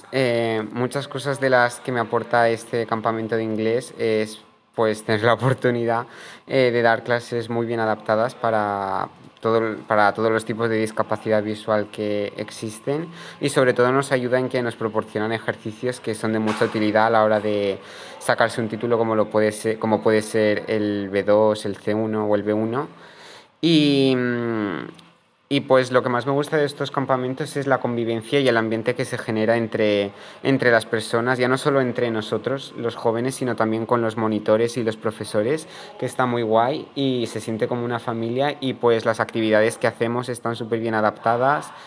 Muchas cosas de las que me aporta este campamento de inglés es pues tener la oportunidad de dar clases muy bien adaptadas para todos los tipos de discapacidad visual que existen y sobre todo nos ayuda en que nos proporcionan ejercicios que son de mucha utilidad a la hora de sacarse un título como puede ser el B2, el C1 o el B1. Y, y pues lo que más me gusta de estos campamentos es la convivencia y el ambiente que se genera entre las personas, ya no solo entre nosotros, los jóvenes, sino también con los monitores y los profesores, que está muy guay y se siente como una familia y pues las actividades que hacemos están súper bien adaptadas